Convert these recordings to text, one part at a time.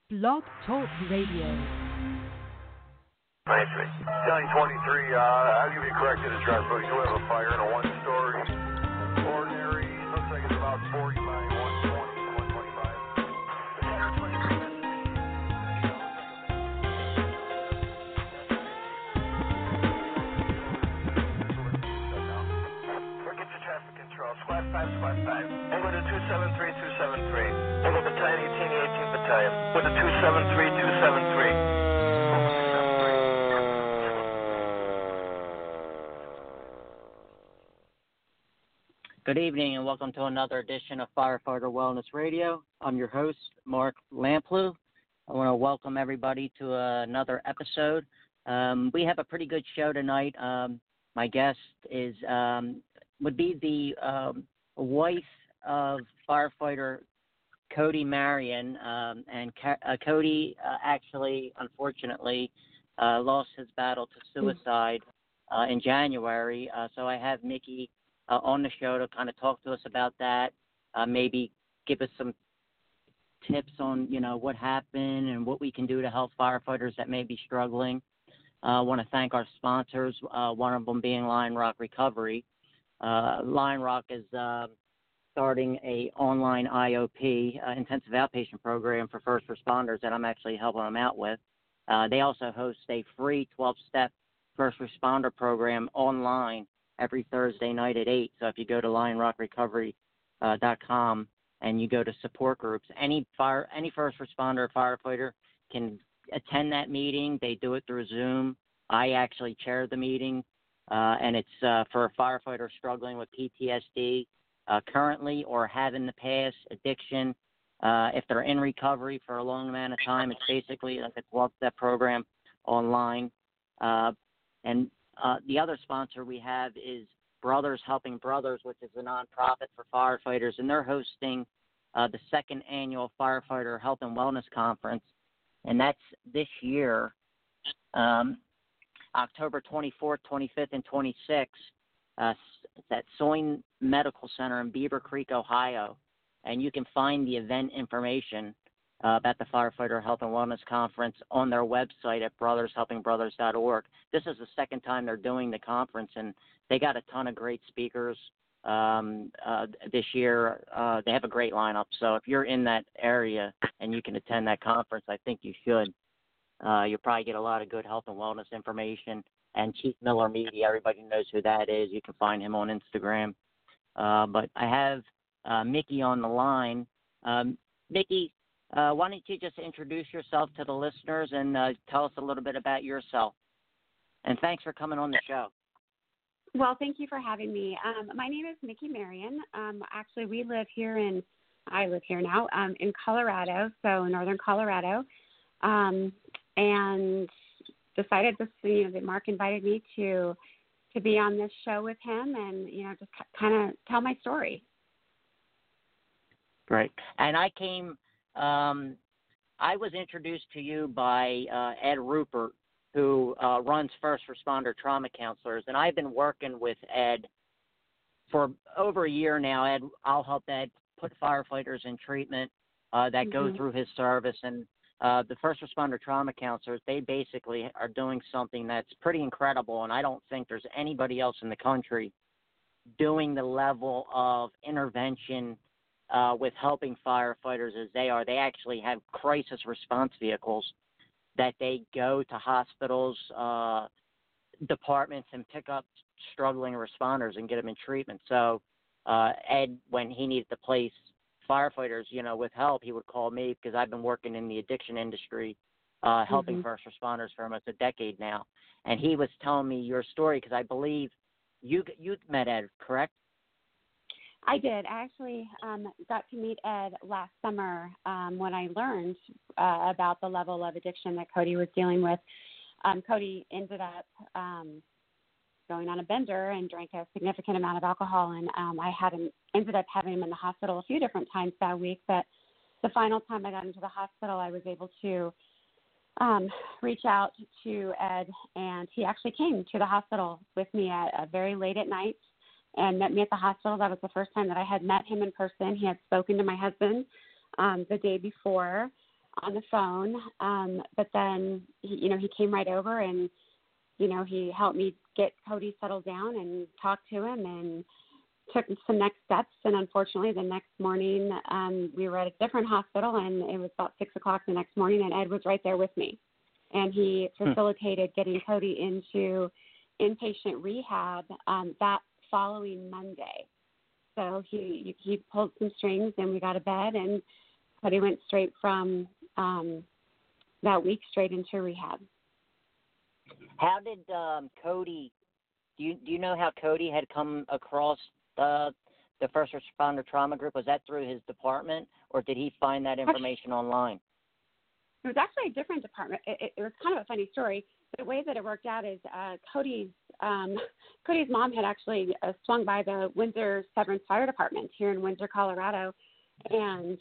Blog Talk Radio. 93. County 23, I'll give you a corrected address. So we do have a fire in a one-story ordinary. Looks like it's about 40 by 120, 125. Get your traffic control. Squad 5, Squad 5. Over to 273, 273. Over Battalion 18, 18th Battalion. With the 273, 273. Good evening and welcome to another edition of Firefighter Wellness Radio. I'm your host, Mark Lamplew. I want to welcome everybody to another episode. We have a pretty good show tonight. My guest is would be the wife of firefighter Cody Marion, and Cody actually, unfortunately, lost his battle to suicide in January. So I have Mickey on the show to kind of talk to us about that, maybe give us some tips on, what happened and what we can do to help firefighters that may be struggling. I want to thank our sponsors, one of them being Lion Rock Recovery. Lion Rock is starting a online IOP, intensive outpatient program for first responders that I'm actually helping them out with. They also host a free 12-step first responder program online every Thursday night at 8. So if you go to lionrockrecovery.com and you go to support groups, any first responder or firefighter can attend that meeting. They do it through Zoom. I actually chair the meeting, and it's for a firefighter struggling with PTSD currently or have in the past, addiction. If they're in recovery for a long amount of time, it's basically like a 12-step program online. The other sponsor we have is Brothers Helping Brothers, which is a nonprofit for firefighters, and they're hosting the second annual Firefighter Health and Wellness Conference, and that's this year, October 24th, 25th, and 26th. It's at Soin Medical Center in Beaver Creek, Ohio, and you can find the event information about the Firefighter Health and Wellness Conference on their website at brothershelpingbrothers.org. This is the second time they're doing the conference, and they got a ton of great speakers this year. They have a great lineup, so if you're in that area and you can attend that conference, I think you should. You'll probably get a lot of good health and wellness information. And Chief Miller Media, everybody knows who that is. You can find him on Instagram. But I have Mickey on the line. Mickey, why don't you just introduce yourself to the listeners and tell us a little bit about yourself? And thanks for coming on the show. Well, thank you for having me. My name is Mickey Marion. Actually, I live here now in Colorado, so northern Colorado, and decided that Mark invited me to be on this show with him and, just kind of tell my story. Great. And I was introduced to you by Ed Rupert, who runs First Responder Trauma Counselors, and I've been working with Ed for over a year now. I'll help Ed put firefighters in treatment that go through his service, and the First Responder Trauma Counselors, they basically are doing something that's pretty incredible, and I don't think there's anybody else in the country doing the level of intervention with helping firefighters as they are. They actually have crisis response vehicles that they go to hospitals, departments, and pick up struggling responders and get them in treatment. So Ed, when he needed to place firefighters, with help, he would call me because I've been working in the addiction industry, helping first responders for almost a decade now. And he was telling me your story because I believe you met Ed, correct? I did. I actually got to meet Ed last summer when I learned about the level of addiction that Cody was dealing with. Cody ended up going on a bender and drank a significant amount of alcohol, and I ended up having him in the hospital a few different times that week. But the final time I got into the hospital, I was able to reach out to Ed, and he actually came to the hospital with me at very late at night and met me at the hospital. That was the first time that I had met him in person. He had spoken to my husband the day before, on the phone, but then he came right over and he helped me get Cody settled down and talk to him and took some next steps. And unfortunately, the next morning we were at a different hospital, and it was about 6 o'clock the next morning, and Ed was right there with me, and he facilitated getting Cody into inpatient rehab that following Monday. So he pulled some strings, and we got a bed, and Cody went straight from that week straight into rehab. How did Cody? Do you know how Cody had come across the first responder trauma group? Was that through his department, or did he find that information online? It was actually a different department. It was kind of a funny story. The way that it worked out is Cody's mom had actually swung by the Windsor Severance Fire Department here in Windsor, Colorado, and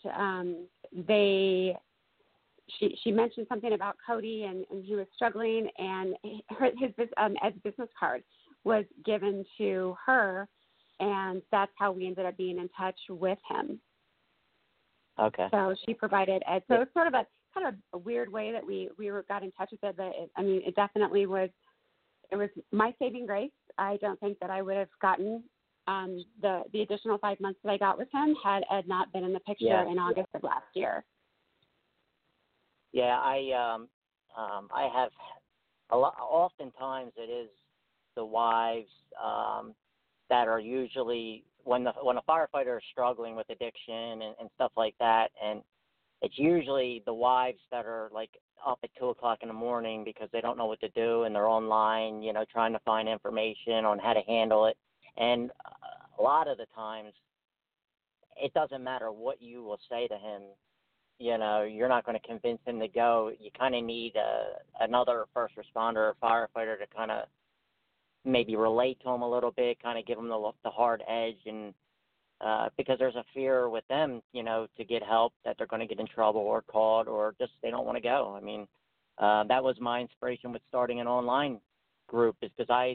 she mentioned something about Cody, and he was struggling, and his Ed's business card was given to her, and that's how we ended up being in touch with him. Okay. So she provided Ed. So it's sort of a weird way that we got in touch with it, but it definitely was. It was my saving grace. I don't think that I would have gotten the additional 5 months that I got with him had Ed not been in the picture in August of last year. Yeah, I have a lot. Oftentimes, it is the wives that are usually when a firefighter is struggling with addiction and stuff like that, and it's usually the wives that are like up at 2 o'clock in the morning because they don't know what to do, and they're online, trying to find information on how to handle it. And a lot of the times, it doesn't matter what you will say to him. You're not going to convince him to go. You kind of need another first responder or firefighter to kind of maybe relate to him a little bit, kind of give him the hard edge, and because there's a fear with them, to get help that they're going to get in trouble or caught or just they don't want to go. I mean, that was my inspiration with starting an online group, is because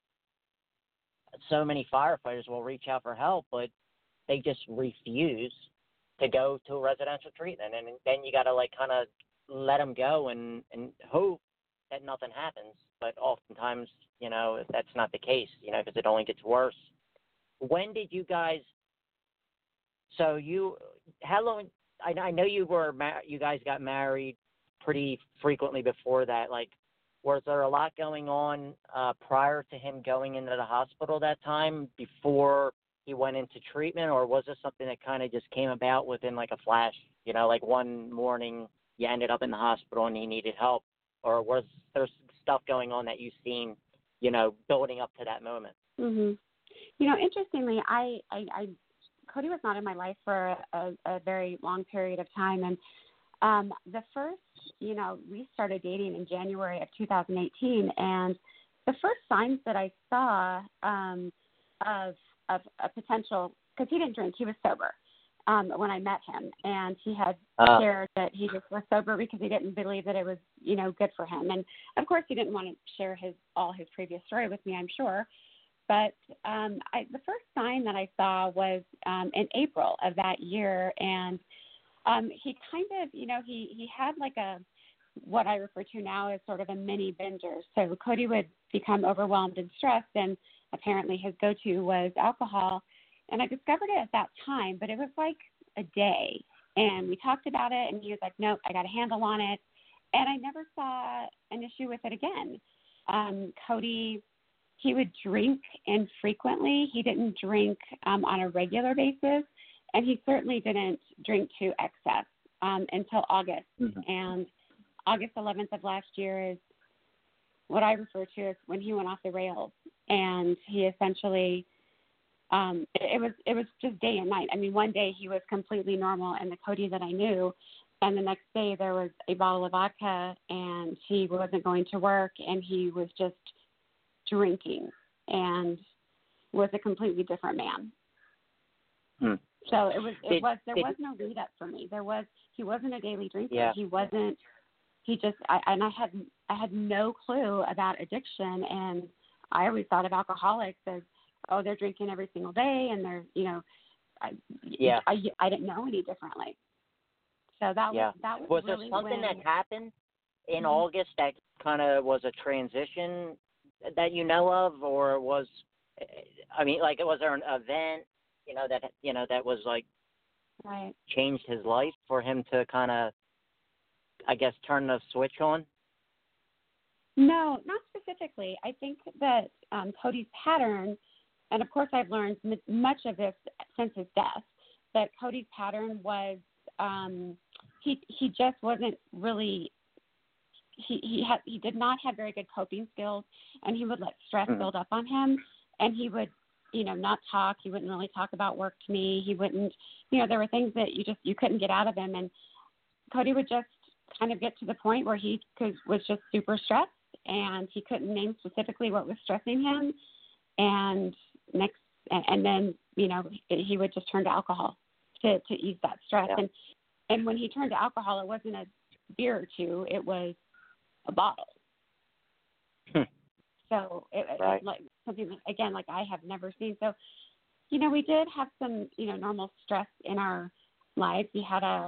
so many firefighters will reach out for help, but they just refuse to go to a residential treatment, and then you got to kind of let them go and hope that nothing happens. But oftentimes, that's not the case, because it only gets worse. When did you guys? So how long? I know you guys got married pretty frequently before that. Like, was there a lot going on prior to him going into the hospital that time before he went into treatment, or was this something that kind of just came about within like a flash? Like one morning you ended up in the hospital and he needed help, or was there stuff going on that you've seen, building up to that moment? Mhm. Interestingly, I Cody was not in my life for a very long period of time, and the first, we started dating in January of 2018, and the first signs that I saw of a potential, because he didn't drink, he was sober when I met him, and he had shared that he just was sober because he didn't believe that it was, good for him. And of course, he didn't want to share all his previous story with me, I'm sure. But the first sign that I saw was in April of that year, and he kind of, he had like what I refer to now as sort of a mini binger. So Cody would become overwhelmed and stressed, and apparently his go-to was alcohol. And I discovered it at that time, but it was like a day. And we talked about it, and he was like, nope, I got a handle on it. And I never saw an issue with it again. Cody, he would drink infrequently. He didn't drink on a regular basis, and he certainly didn't drink to excess until August. Mm-hmm. And August 11th of last year is what I refer to as when he went off the rails, and he essentially it was just day and night. I mean, one day he was completely normal and the Cody that I knew, and the next day there was a bottle of vodka, and he wasn't going to work, and he was just drinking and was a completely different man. So there was no lead up for me. He wasn't a daily drinker. Yeah. I had no clue about addiction, and I always thought of alcoholics as, oh, they're drinking every single day, and they're, I didn't know any differently. So that Yeah. was there really something when, that happened in Mhm. August that kind of was a transition that you know of, or was, I mean, like, was there an event, that was like right. changed his life for him to kind of, I guess, turn the switch on? No, not specifically. I think that Cody's pattern, and of course I've learned much of this since his death, that Cody's pattern was he just wasn't really he did not have very good coping skills, and he would let stress build up on him, and he would not talk. He wouldn't really talk about work to me. He wouldn't, there were things that you couldn't get out of him, and Cody would just kind of get to the point where he was just super stressed, and he couldn't name specifically what was stressing him, and then he would just turn to alcohol to ease that stress. Yeah. And when he turned to alcohol, it wasn't a beer or two, it was a bottle. So it like something that, again, like I have never seen. So, we did have some, normal stress in our lives. We had a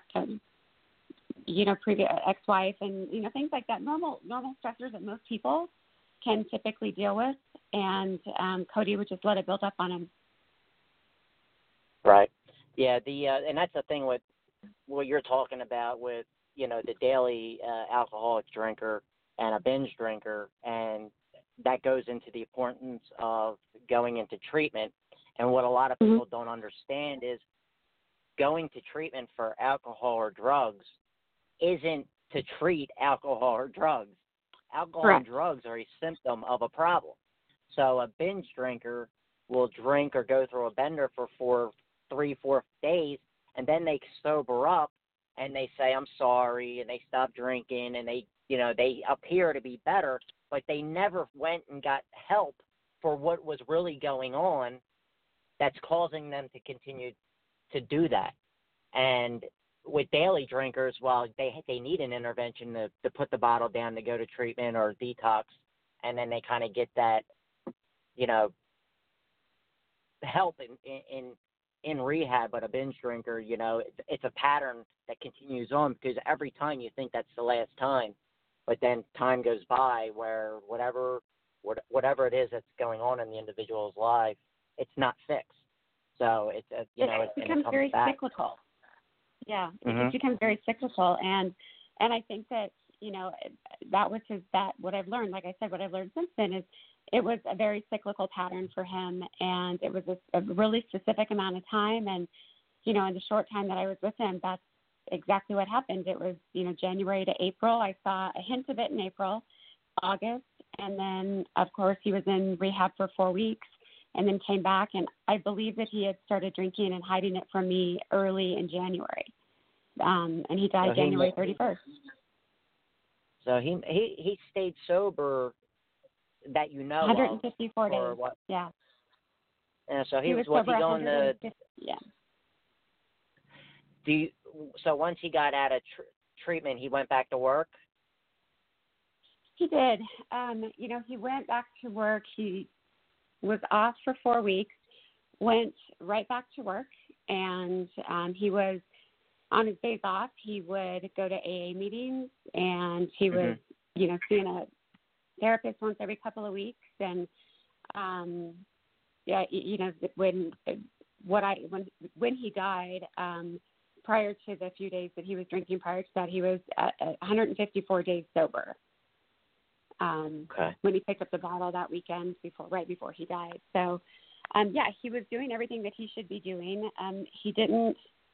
previous ex-wife and, things like that, normal stressors that most people can typically deal with. And Cody would just let it build up on him. Right. Yeah. And that's the thing with what you're talking about with, the daily alcoholic drinker and a binge drinker, and that goes into the importance of going into treatment. And what a lot of people don't understand is going to treatment for alcohol or drugs isn't to treat alcohol or drugs. Alcohol Correct. and drugs are a symptom of a problem. So a binge drinker will drink or go through a bender for 3-4 days, and then they sober up and they say, I'm sorry, and they stop drinking, and they appear to be better, but they never went and got help for what was really going on that's causing them to continue to do that. And with daily drinkers, while they need an intervention to put the bottle down, to go to treatment or detox, and then they kind of get that, help in rehab. But a binge drinker, it's a pattern that continues on, because every time you think that's the last time, but then time goes by where whatever it is that's going on in the individual's life, it's not fixed. So it becomes very back. cyclical. Yeah, it just becomes very cyclical, and I think that that was what I've learned. Like I said, what I've learned since then is it was a very cyclical pattern for him, and it was a really specific amount of time. And in the short time that I was with him, that's exactly what happened. It was January to April. I saw a hint of it in April, August, and then of course he was in rehab for 4 weeks, and then came back. And I believe that he had started drinking and hiding it from me early in January. And he died January 31st. So he stayed sober that 154 days. What? Yeah. Yeah. So he was he sober going to? Yeah. So once he got out of treatment, he went back to work? He did. He went back to work. He was off for 4 weeks, went right back to work, and he was, on his days off, he would go to AA meetings, and he was, seeing a therapist once every couple of weeks. And, when he died, prior to the few days that he was drinking, prior to that, he was at 154 days sober. When he picked up the bottle that weekend right before he died. So, he was doing everything that he should be doing. He didn't.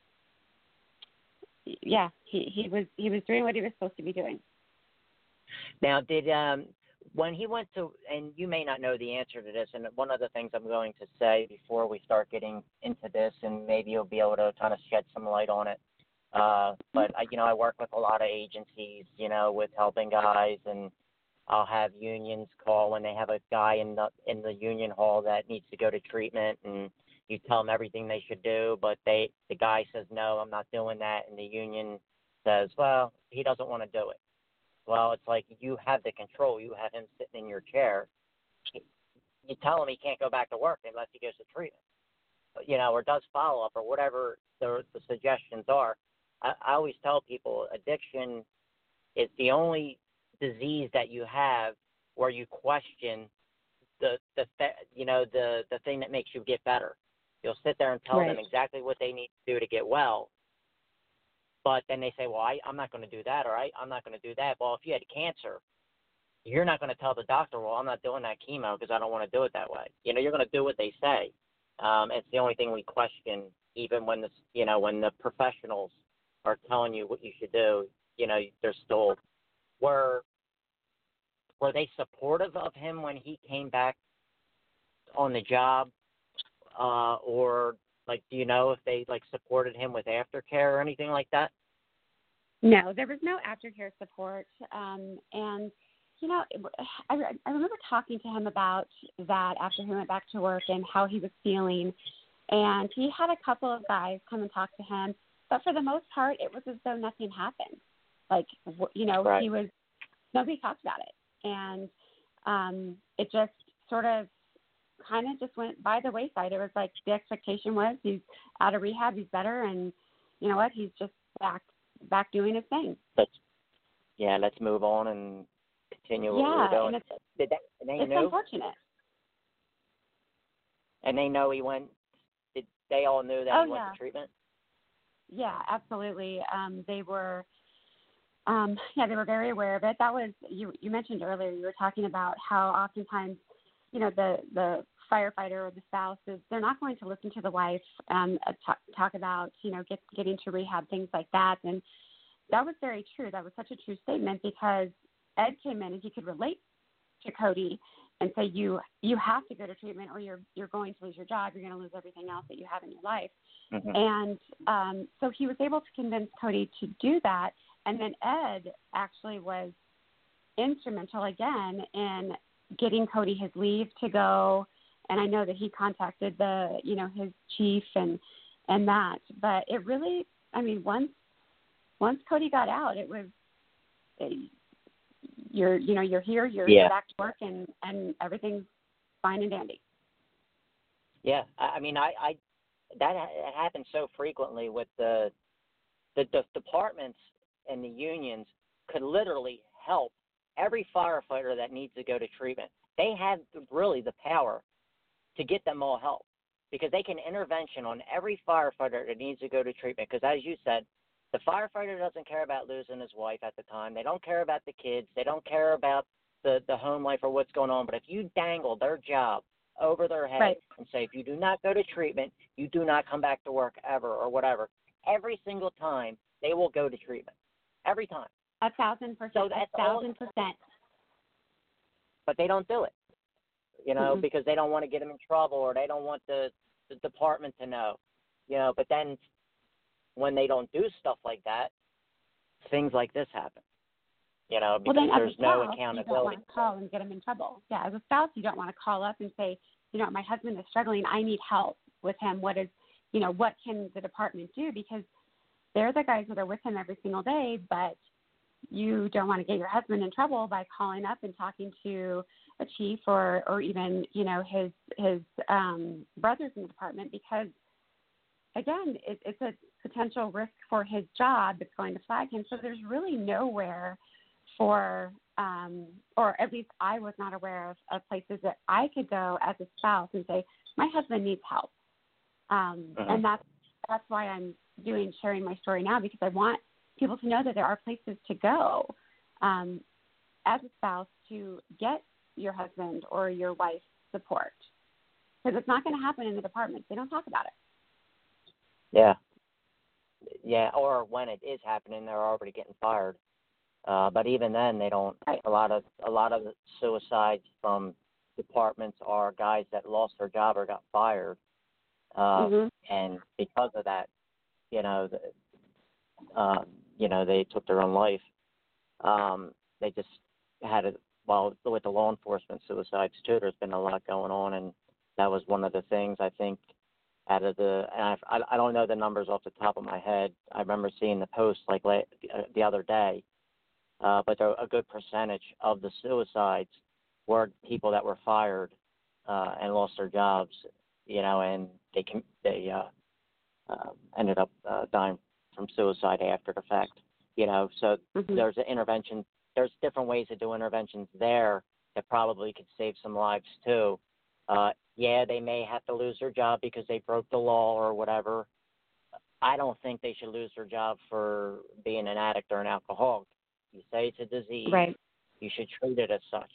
Yeah, he was doing what he was supposed to be doing. Now, did when he went to, and you may not know the answer to this, and one of the things I'm going to say before we start getting into this, and maybe you'll be able to kind of shed some light on it. But I work with a lot of agencies, with helping guys, and I'll have unions call when they have a guy in the union hall that needs to go to treatment, and you tell them everything they should do, but the guy says, no, I'm not doing that, and the union says, well, he doesn't want to do it. Well, it's like you have the control. You have him sitting in your chair. You tell him he can't go back to work unless he goes to treatment, or does follow-up or whatever the suggestions are. I always tell people addiction is the only disease that you have where you question the thing that makes you get better. You'll sit there and tell them exactly what they need to do to get well, but then they say, well, I'm not going to do that, or I'm not going to do that. Well, if you had cancer, you're not going to tell the doctor, well, I'm not doing that chemo because I don't want to do it that way. You're going to do what they say. It's the only thing we question, even when when the professionals are telling you what you should do. They're still were they supportive of him when he came back on the job, or do you know if they supported him with aftercare or anything like that? No, there was no aftercare support, and I remember talking to him about that after he went back to work and how he was feeling, and he had a couple of guys come and talk to him, but for the most part, it was as though nothing happened. He was, nobody talked about it, and it just sort of kind of just went by the wayside. It was like the expectation was he's out of rehab, he's better, and you know what, he's just back doing his thing. Let's move on and continue what we're doing. And it's know? Unfortunate. And they know he went. They all knew that he went to treatment? Yeah, absolutely. They were. They were very aware of it. That was you mentioned earlier. You were talking about how oftentimes, the firefighter or the spouse they're not going to listen to the wife talk about getting to rehab, things like that. And that was very true. That was such a true statement because Ed came in and he could relate to Cody and say you have to go to treatment or you're going to lose your job. You're going to lose everything else that you have in your life. Mm-hmm. And so he was able to convince Cody to do that. And then Ed actually was instrumental again in getting Cody his leave to go. And I know that he contacted his chief and that. But it really, once Cody got out, it was you're here, you're back to work, and everything's fine and dandy. Yeah, I that happens so frequently with the departments and the unions could literally help every firefighter that needs to go to treatment. They have really the power to get them all help because they can intervention on every firefighter that needs to go to treatment. Because as you said, the firefighter doesn't care about losing his wife at the time. They don't care about the kids. They don't care about the home life or what's going on. But if you dangle their job over their head and say, if you do not go to treatment, you do not come back to work ever or whatever, every single time they will go to treatment. Every time. 1,000%. So that's 1,000%. But they don't do it, because they don't want to get them in trouble or they don't want the department to know, But then when they don't do stuff like that, things like this happen, because there's no accountability. You don't want to call and get them in trouble. Yeah, as a spouse, you don't want to call up and say, my husband is struggling. I need help with him. What can the department do? Because they're the guys that are with him every single day, but you don't want to get your husband in trouble by calling up and talking to a chief or even, his brothers in the department because, again, it's a potential risk for his job that's going to flag him. So there's really nowhere for, or at least I was not aware of places that I could go as a spouse and say, my husband needs help. And that's why I'm sharing my story now, because I want people to know that there are places to go as a spouse to get your husband or your wife's support, because it's not going to happen in the department. They don't talk about it. Yeah, or when it is happening, they're already getting fired. But even then, they don't. Right. A lot of the suicides from departments are guys that lost their job or got fired, and because of that, they took their own life. They just had it. Well, with the law enforcement suicides too, there's been a lot going on, and that was one of the things I think. Out of and I don't know the numbers off the top of my head. I remember seeing the post the other day, but a good percentage of the suicides were people that were fired and lost their jobs, and they ended up dying from suicide after the fact. So Mm-hmm. there's an intervention. There's different ways to do interventions there that probably could save some lives too. Yeah, they may have to lose their job because they broke the law or whatever. I don't think they should lose their job for being an addict or an alcoholic. You say it's a disease, Right. you should treat it as such,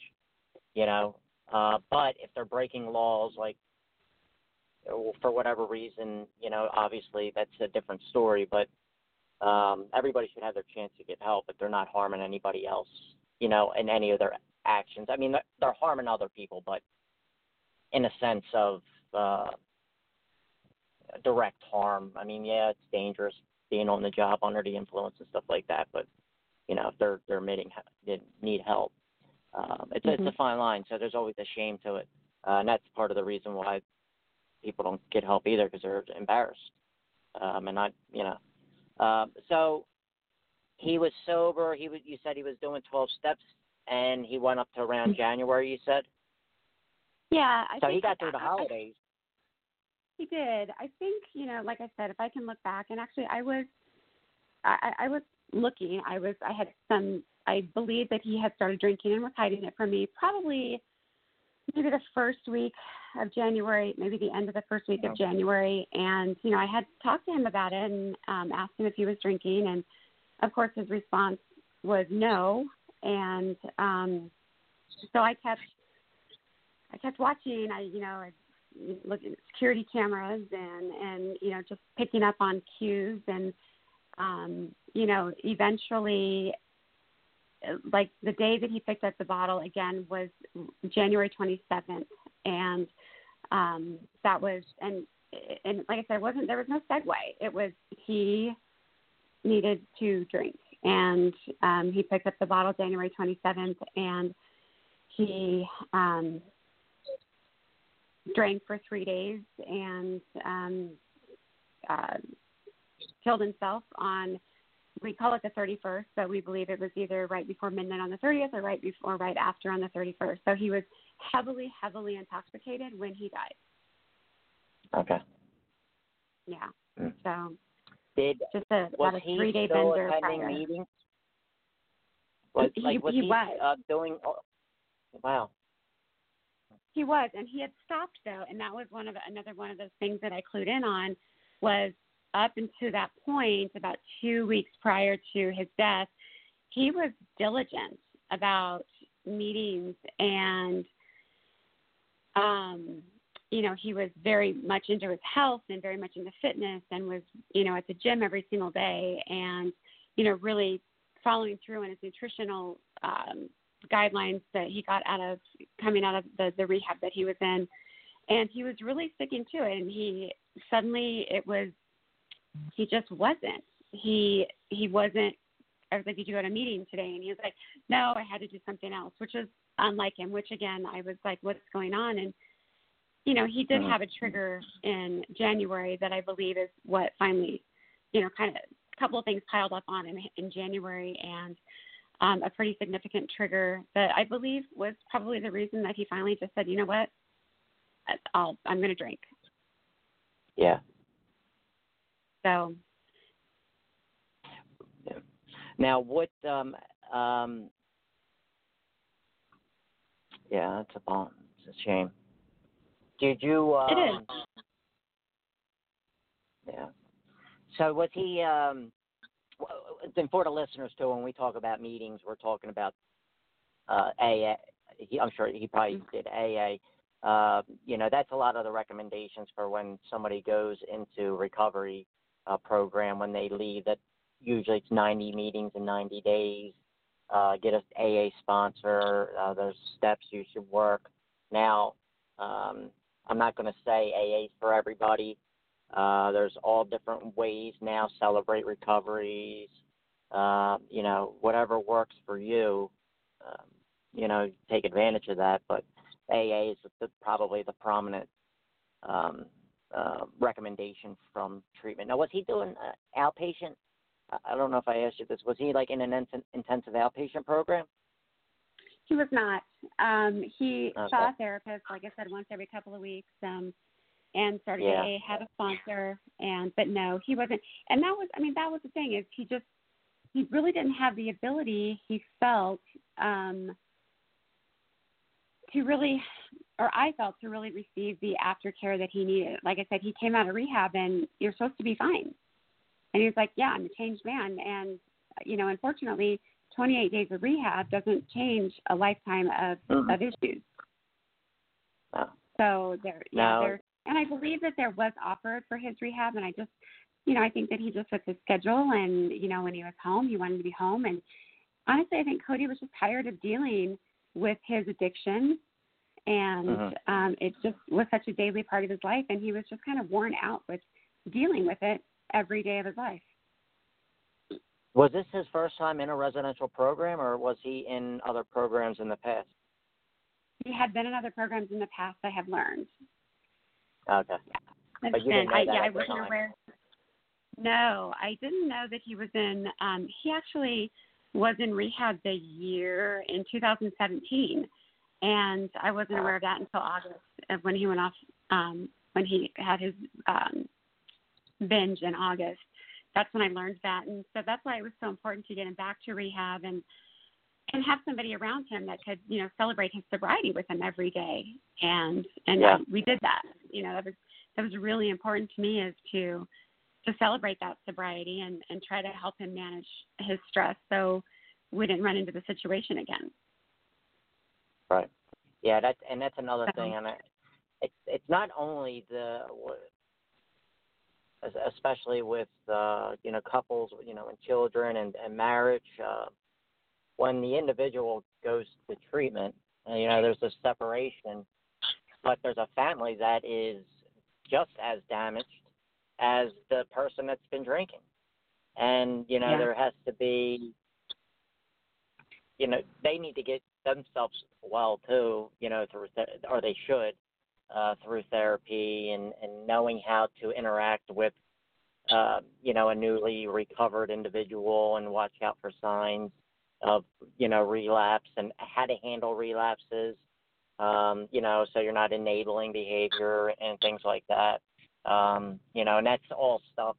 But if they're breaking laws, like for whatever reason, obviously that's a different story. But everybody should have their chance to get help if they're not harming anybody else, in any of their actions. I mean, they're harming other people, but in a sense of direct harm. I mean, yeah, it's dangerous being on the job under the influence and stuff like that, but if they're admitting they need help, it's a fine line. So there's always a shame to it, and that's part of the reason why people don't get help either, because they're embarrassed and not, So he was sober. You said he was doing 12 steps, and he went up to around January. You said. Yeah. So he got through the holidays. He did. I think, like I said, if I can look back, and actually I was looking. I believe that he had started drinking and was hiding it from me probably maybe the first week of January, maybe the end of the first week of January. And, I had talked to him about it and asked him if he was drinking. And, of course, his response was no. And so I kept watching. I looked at security cameras and just picking up on cues. And, eventually, like the day that he picked up the bottle again was January 27th. And that was, and like I said, there was no segue. It was, he needed to drink. And he picked up the bottle January 27th, and he drank for 3 days and killed himself on, we call it the 31st, but we believe it was either right before midnight on the 30th or right after on the 31st. So he was heavily, heavily intoxicated when he died. Okay. Yeah. Mm. So was about a 3-day still bender attending prior. Meetings? Was he was. Doing? Wow. He was, and he had stopped though, and that was another one of those things that I clued in on was up until that point, about 2 weeks prior to his death, he was diligent about meetings and, he was very much into his health and very much into fitness and was, at the gym every single day and, really following through on his nutritional guidelines that he got coming out of the rehab that he was in. And he was really sticking to it. And he just wasn't. He wasn't. I was like, did you go to a meeting today? And he was like, no, I had to do something else, which is unlike him, which again, I was like, what's going on? And, he did have a trigger in January that I believe is what finally, kind of a couple of things piled up on him in January and a pretty significant trigger that I believe was probably the reason that he finally just said, you know what, I'm going to drink. Yeah. So. Yeah. Now, what? Yeah, it's a shame. Did you? It is. Yeah. So was he? And for the listeners too, when we talk about meetings, we're talking about AA. I'm sure he probably did AA. That's a lot of the recommendations for when somebody goes into recovery program when they leave. That usually it's 90 meetings in 90 days. Get an AA sponsor. There's steps you should work. Now, I'm not going to say AA is for everybody. There's all different ways now. Celebrate recoveries. Whatever works for you. Take advantage of that. But AA is probably the prominent recommendation from treatment. Now, was he doing outpatient? I don't know if I asked you this. Was he like in an intensive outpatient program? He was not. He saw a therapist, like I said, once every couple of weeks. and started AA, had a sponsor, but no, he wasn't. And that was the thing, is he really didn't have the ability, he felt, I felt, to really receive the aftercare that he needed. Like I said, he came out of rehab and you're supposed to be fine. And he was like, yeah, I'm a changed man. And, unfortunately, 28 days of rehab doesn't change a lifetime of issues. So and I believe that there was offered for his rehab, and I just, I think that he just, with his schedule and, when he was home, he wanted to be home. And honestly, I think Cody was just tired of dealing with his addiction, and it just was such a daily part of his life, and he was just kind of worn out with dealing with it every day of his life. Was this his first time in a residential program, or was he in other programs in the past? He had been in other programs in the past, I have learned. Okay. Yeah. But you didn't know that I wasn't aware. No, I didn't know that he was in, he actually was in rehab the year in 2017, and I wasn't aware of that until August, of when he went off, when he had his binge in August. That's when I learned that, and so that's why it was so important to get him back to rehab and have somebody around him that could, celebrate his sobriety with him every day. And we did that. That was really important to me, is to celebrate that sobriety and try to help him manage his stress so we didn't run into the situation again. Right. Yeah, that's another thing, and it's not only especially with couples, and children and marriage. When the individual goes to treatment, there's a separation, but there's a family that is just as damaged as the person that's been drinking. And, there has to be, they need to get themselves well too, or they should, through therapy and knowing how to interact with, a newly recovered individual and watch out for signs of, relapse and how to handle relapses, so you're not enabling behavior and things like that. And that's all stuff.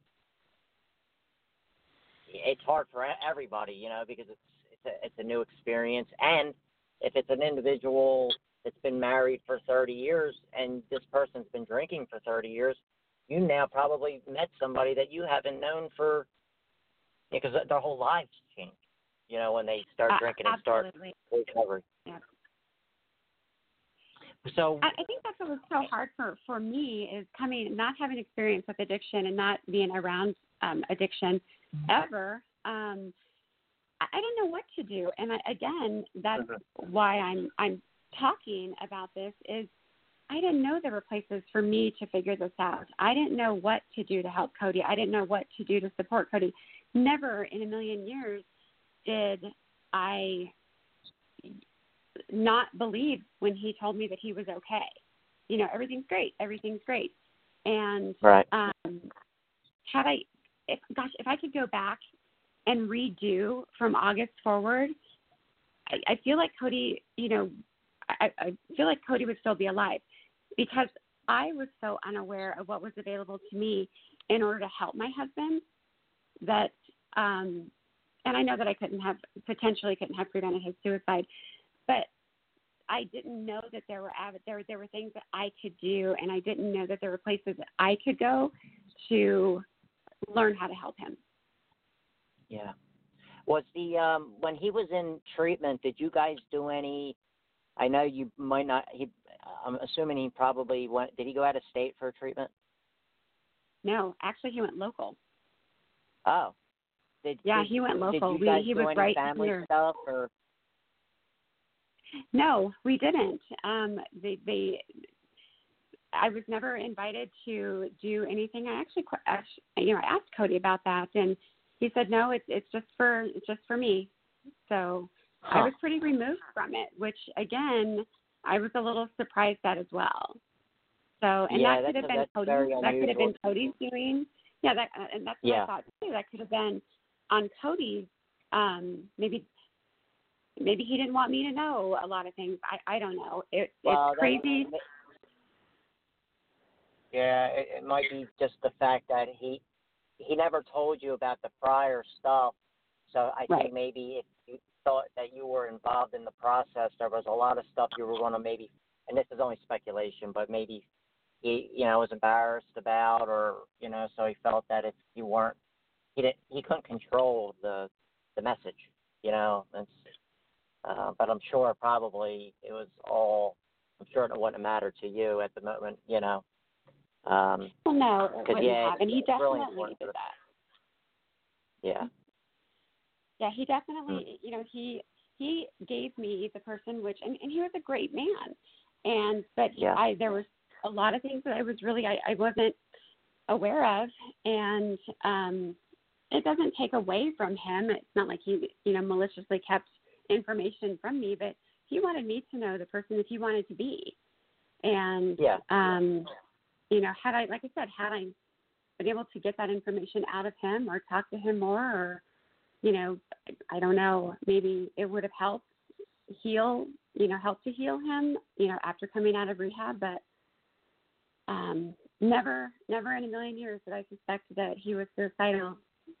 It's hard for everybody, because it's a new experience. And if it's an individual that's been married for 30 years and this person's been drinking for 30 years, you now probably met somebody that you haven't known because their whole lives change, when they start drinking and start recovering. Yeah. So I think that's what was so hard for me, is not having experience with addiction and not being around addiction ever. I didn't know what to do, and that's why I'm talking about this. Is I didn't know there were places for me to figure this out. I didn't know what to do to help Cody. I didn't know what to do to support Cody. Never in a million years did I not believe when he told me that he was okay. Everything's great. And right. If I could go back and redo from August forward, I feel like Cody, I feel like Cody would still be alive, because I was so unaware of what was available to me in order to help my husband that, and I know that I potentially couldn't have prevented his suicide, but I didn't know that there were things that I could do, and I didn't know that there were places that I could go to learn how to help him. Yeah. Was when he was in treatment, did you guys do any? I know you might not. I'm assuming he probably went. Did he go out of state for treatment? No, actually, he went local. Oh. He went local. Did you guys he do was any right family here. stuff, or? No, we didn't. I was never invited to do anything. I asked Cody about that, and he said no. It's just for me. So I was pretty removed from it, which again I was a little surprised at as well. So that could have been Cody. That could have been Cody's doing. Yeah, and that's what I thought too. That could have been on Cody's. Maybe he didn't want me to know a lot of things. I don't know. It's crazy. Yeah, it might be just the fact that he never told you about the prior stuff. So I Right. think maybe if you thought that you were involved in the process, there was a lot of stuff you were going to maybe, and this is only speculation, but maybe he, was embarrassed about, or, so he felt that if you weren't, he couldn't control the message, It's, but I'm sure probably it was all, I'm sure it wouldn't matter to you at the moment, Well, no, it wouldn't have, and he it's really definitely important did that. Yeah. Yeah, he definitely, he gave me the person which, and he was a great man, but Yeah. there was a lot of things that I was really, I wasn't aware of, and it doesn't take away from him. It's not like he, maliciously kept information from me, but he wanted me to know the person that he wanted to be, and had I, like I said, had I been able to get that information out of him or talk to him more, or I don't know, maybe it would have helped to heal him, after coming out of rehab, but never in a million years did I suspect that he was suicidal.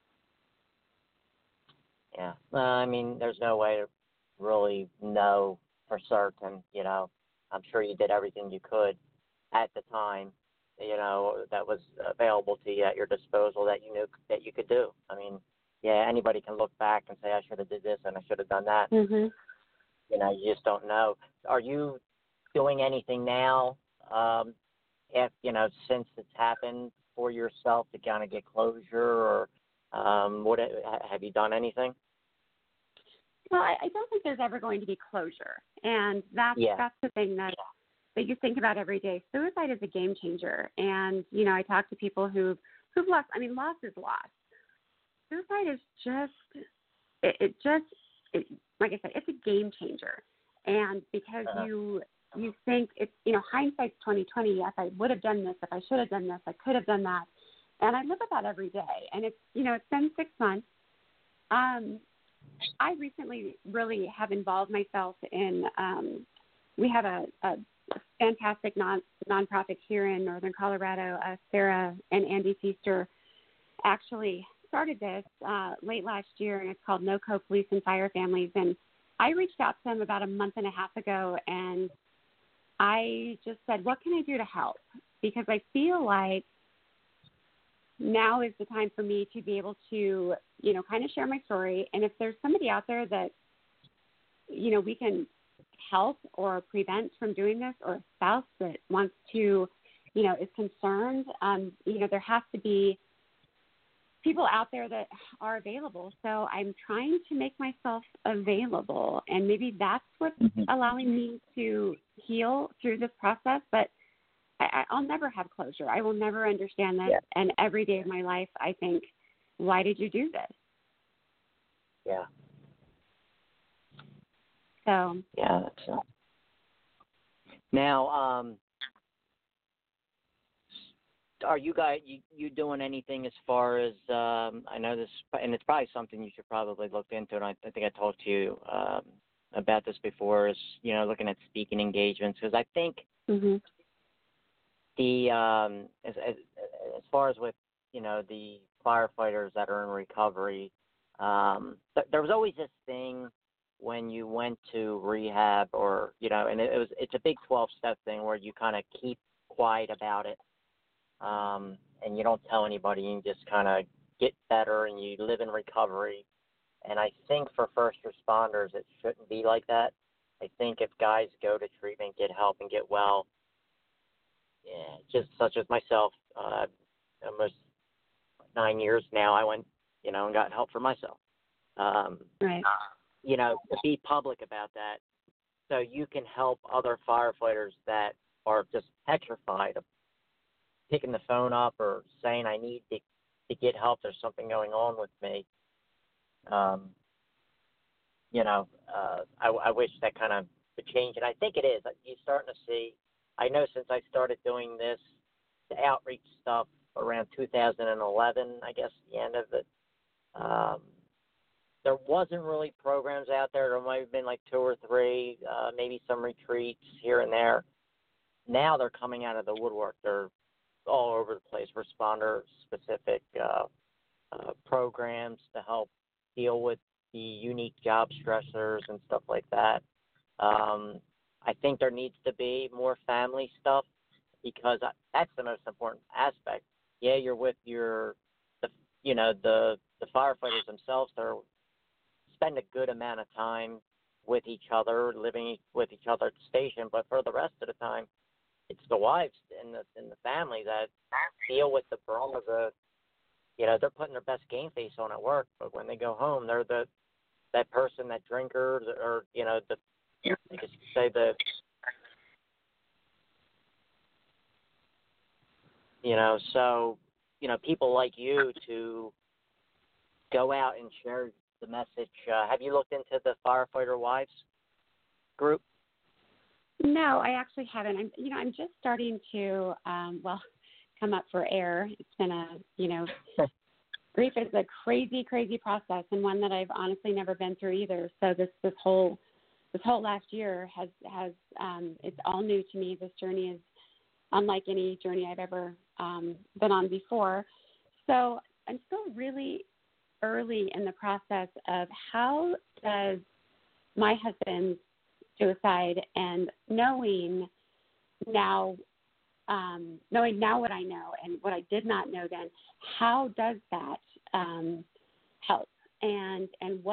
Yeah. I mean, there's no way to really know for certain, I'm sure you did everything you could at the time, that was available to you at your disposal that you knew that you could do. I mean, yeah, anybody can look back and say, I should have did this and I should have done that. Mm-hmm. You just don't know. Are you doing anything now, since it's happened for yourself to kind of get closure, or have you done anything? Well, I don't think there's ever going to be closure, and that's the thing that you think about every day. Suicide is a game changer, and I talk to people who've lost. I mean, loss is loss. Suicide is just like I said, it's a game changer, and because you think it's hindsight's 20/20. Yes, I would have done this if I should have done this. I could have done that, and I live with that every day. And it's it's been 6 months. I recently really have involved myself in. We have a fantastic nonprofit here in Northern Colorado. Sarah and Andy Feaster actually started this late last year, and it's called NoCo Police and Fire Families. And I reached out to them about a month and a half ago, and I just said, what can I do to help? Because I feel like now is the time for me to be able to, kind of share my story. And if there's somebody out there that, we can help or prevent from doing this, or a spouse that wants to, is concerned, there has to be people out there that are available. So I'm trying to make myself available, and maybe that's what's allowing me to heal through this process. But I'll never have closure. I will never understand this. Yeah. And every day of my life, I think, why did you do this? Yeah. So. Yeah. That's Now, are you guys you doing anything as far as I know this, and it's probably something you should probably look into, and I think I talked to you about this before, is looking at speaking engagements, because I think the as far as with the firefighters that are in recovery, there was always this thing when you went to rehab, or and it's a big 12-step thing where you kind of keep quiet about it. And you don't tell anybody, you just kind of get better and you live in recovery. And I think for first responders, it shouldn't be like that. I think if guys go to treatment, get help, and get well, just such as myself, almost 9 years now, I went, and got help for myself. Right. To be public about that, so you can help other firefighters that are just petrified of picking the phone up or saying, I need to get help, there's something going on with me. I wish that kind of would change, and I think it is. You're starting to see, I know since I started doing this, the outreach stuff around 2011, I guess, the end of it, there wasn't really programs out there. There might have been like 2 or 3, maybe some retreats here and there. Now they're coming out of the woodwork. They're all over the place, responder-specific programs to help deal with the unique job stressors and stuff like that. I think there needs to be more family stuff because that's the most important aspect. Yeah, you're with the firefighters themselves. They're spend a good amount of time with each other, living with each other at the station. But for the rest of the time, it's the wives and the family that deal with the brunt of the. They're putting their best game face on at work, but when they go home, they're that person, that drinker, or I guess you could say so people like you to go out and share the message. Have you looked into the Firefighter Wives group? No, I actually haven't. I'm just starting to come up for air. It's been grief is a crazy, crazy process, and one that I've honestly never been through either. So this whole last year has it's all new to me. This journey is unlike any journey I've ever been on before. So I'm still really early in the process of how does my husband's suicide and knowing now what I know and what I did not know then, how does that help? And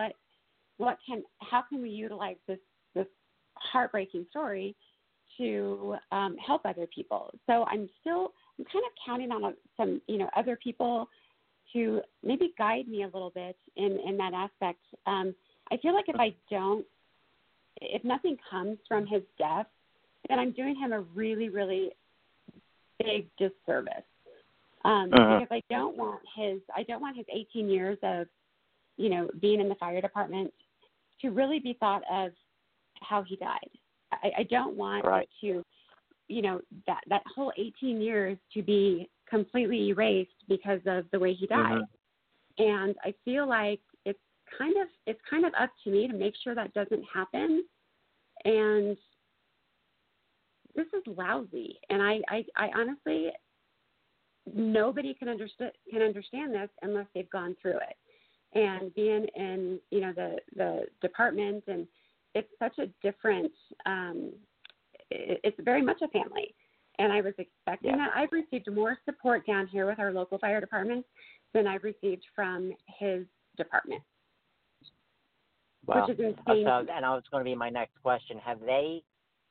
how can we utilize this heartbreaking story to help other people? So I'm kind of counting on some other people to maybe guide me a little bit in that aspect. I feel like if nothing comes from his death, then I'm doing him a really, really big disservice. Because I don't want his 18 years of, being in the fire department to really be thought of how he died. I don't want it to, that whole 18 years to be completely erased because of the way he died. And I feel like it's kind of up to me to make sure that doesn't happen. And this is lousy. And I honestly, nobody can understand this unless they've gone through it. And being in, the department, and it's such a different, it's very much a family. And I was expecting that. I've received more support down here with our local fire department than I've received from his department. Wow. Which is insane. And that was going to be my next question. Have they,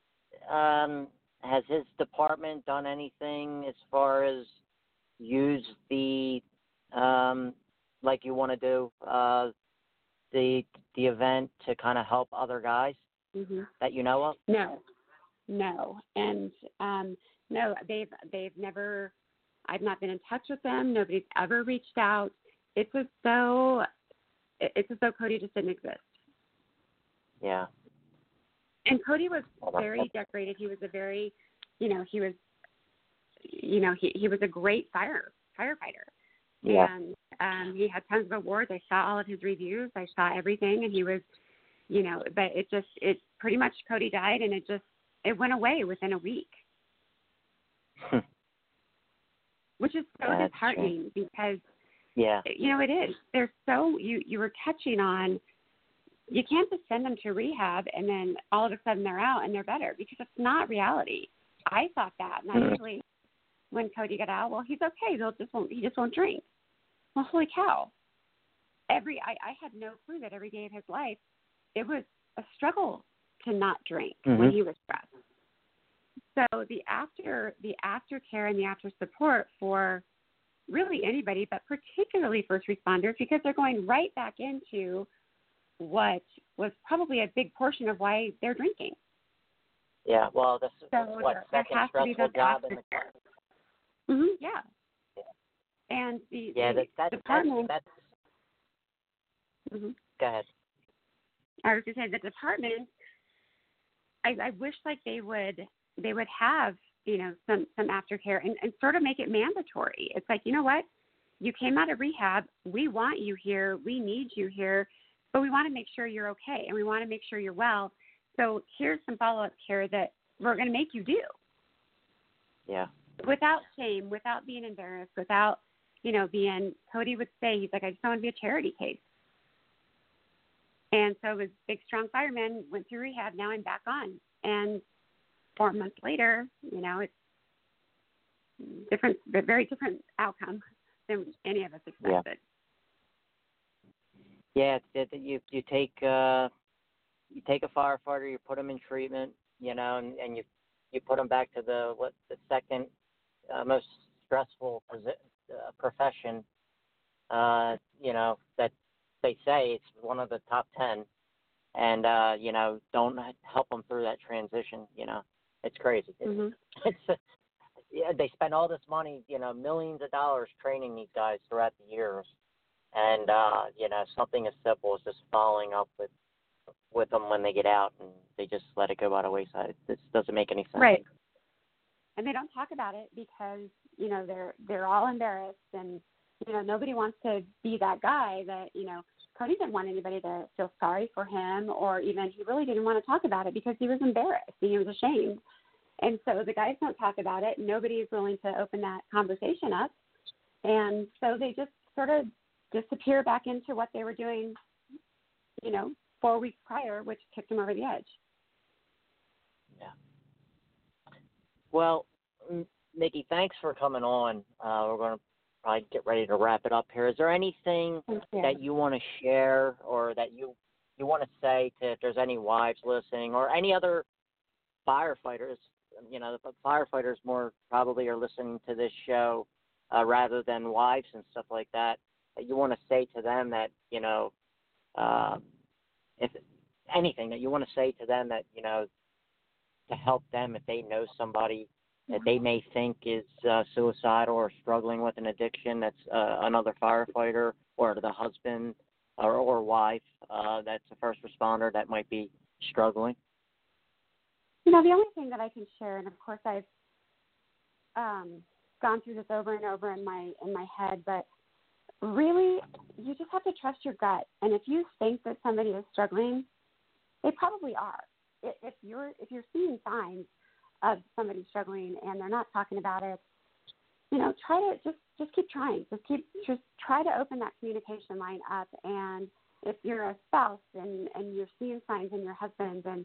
has his department done anything as far as use the, like you want to do, the event to kind of help other guys that you know of? No. And no, they've never, I've not been in touch with them. Nobody's ever reached out. It's as though Cody just didn't exist. Yeah. And Cody was very decorated. He was a very, he was a great firefighter. Yeah. And he had tons of awards. I saw all of his reviews. I saw everything, and he was, but it pretty much Cody died, and it went away within a week. Which is so disheartening because, it is. They're so, you were touching on, you can't just send them to rehab and then all of a sudden they're out and they're better, because it's not reality. I thought that, and I usually, when Cody got out, well, he's okay. He just won't drink. Well, holy cow. I had no clue that every day of his life, it was a struggle to not drink when he was stressed. So the aftercare and the after support for really anybody, but particularly first responders, because they're going right back into what was probably a big portion of why they're drinking. Yeah, well, this is second stressful job in the yeah. And the department. That's Go ahead. I was going to say the department. I wish like they would have some aftercare and sort of make it mandatory. It's like, you know what, you came out of rehab. We want you here. We need you here. But we want to make sure you're okay, and we want to make sure you're well. So here's some follow-up care that we're going to make you do. Yeah. without shame, without being embarrassed, without, being, Cody would say, he's like, I just don't want to be a charity case. And so his big, strong fireman went through rehab. Now I'm back on. And 4 months later, it's different, very different outcome than any of us expected. Yeah, you take a firefighter, you put them in treatment, and you put them back to the second most stressful profession, that they say it's one of the top 10, and don't help them through that transition. It's crazy. They spend all this money, millions of dollars training these guys throughout the years, and something as simple as just following up with them when they get out, and they just let it go by the wayside. This doesn't make any sense. Right. And they don't talk about it because they're all embarrassed, and nobody wants to be that guy that Cody didn't want anybody to feel sorry for him, or even he really didn't want to talk about it because he was embarrassed and he was ashamed. And so the guys don't talk about it. Nobody is willing to open that conversation up, and so they just sort of disappear back into what they were doing 4 weeks prior, which kicked them over the edge. Yeah. Well, Nikki, thanks for coming on. We're going to probably get ready to wrap it up here. Is there anything that you want to share, or that you want to say to, if there's any wives listening, or any other firefighters? The firefighters more probably are listening to this show rather than wives and stuff like that. That you want to say to them that, if anything that you want to say to them that, to help them if they know somebody that they may think is suicidal or struggling with an addiction, that's another firefighter or the husband or wife that's a first responder that might be struggling? The only thing that I can share, and of course I've gone through this over and over in my head, but really, you just have to trust your gut. And if you think that somebody is struggling, they probably are. If you're seeing signs of somebody struggling and they're not talking about it, try to just keep trying. Just try to open that communication line up. And if you're a spouse and you're seeing signs in your husband, and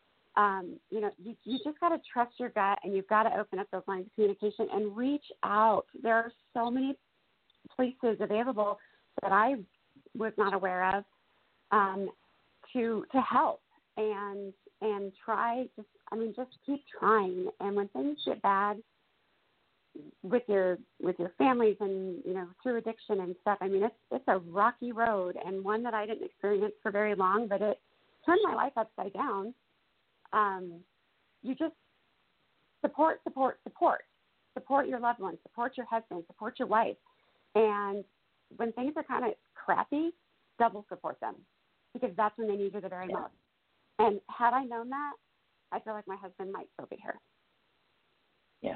you just got to trust your gut, and you've got to open up those lines of communication and reach out. There are so many places available that I was not aware of to help, and try. Just keep trying. And when things get bad with your families and through addiction and stuff, it's a rocky road, and one that I didn't experience for very long, but it turned my life upside down. You just support your loved ones, support your husband, support your wife. And when things are kind of crappy, double support them, because that's when they need you the very most. And had I known that, I feel like my husband might still be here. Yeah.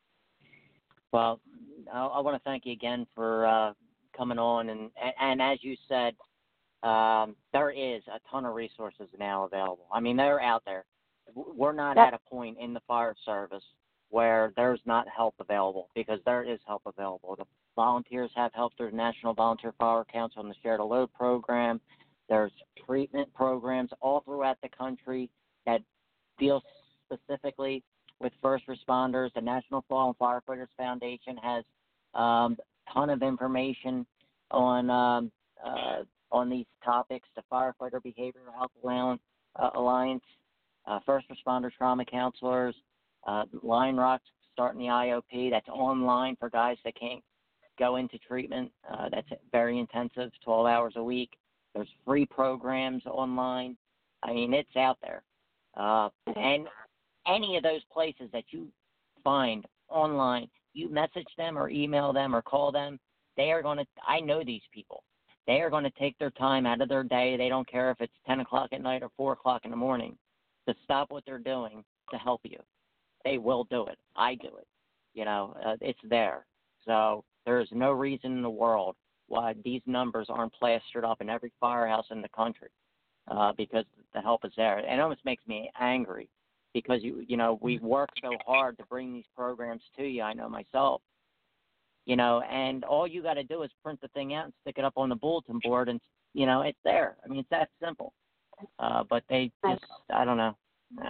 Well, I want to thank you again for coming on. And as you said, there is a ton of resources now available. They're out there. We're not at a point in the fire service where there's not help available, because there is help available. The volunteers have help through the National Volunteer Fire Council and the Share the Load program. There's treatment programs all throughout the country that deal specifically with first responders. The National Fallen Firefighters Foundation has a ton of information on these topics. The Firefighter Behavioral Health Alliance, first responder trauma counselors, Line Rock's starting the IOP. That's online for guys that can't go into treatment. That's very intensive, 12 hours a week. There's free programs online. It's out there. And any of those places that you find online, you message them or email them or call them, they are going to, I know these people. They are going to take their time out of their day. They don't care if it's 10 o'clock at night or 4 o'clock in the morning to stop what they're doing to help you. They will do it. I do it. It's there. So there's no reason in the world why these numbers aren't plastered up in every firehouse in the country, because the help is there. It almost makes me angry because we work so hard to bring these programs to you. I know myself. And all you got to do is print the thing out and stick it up on the bulletin board, and it's there. I mean, it's that simple. But they just, I don't know.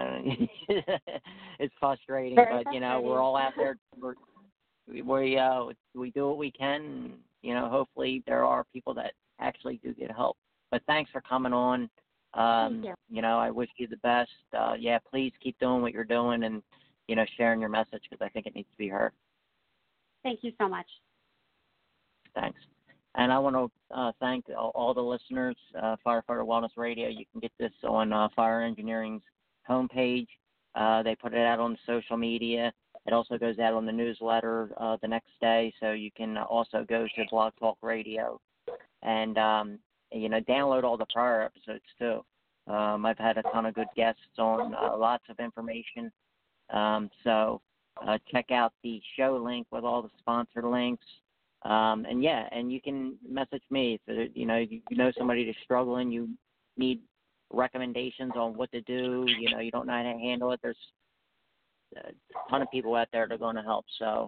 It's frustrating, but we're all out there. We do what we can. And, hopefully there are people that actually do get help. But thanks for coming on. Thank you. I wish you the best. Please keep doing what you're doing and sharing your message, because I think it needs to be heard. Thank you so much. Thanks. And I want to thank all the listeners, Firefighter Wellness Radio. You can get this on Fire Engineering's homepage. They put it out on social media. It also goes out on the newsletter the next day, so you can also go to Blog Talk Radio and, download all the prior episodes too. I've had a ton of good guests on, lots of information. So check out the show link with all the sponsor links. And you can message me if you know somebody that's struggling, you need recommendations on what to do, you don't know how to handle it. There's a ton of people out there that are going to help. So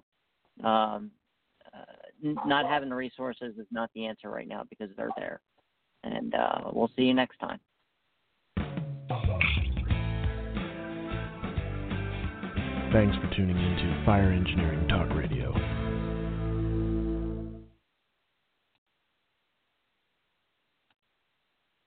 not having the resources is not the answer right now, because they're there. And we'll see you next time. Thanks for tuning in to Fire Engineering Talk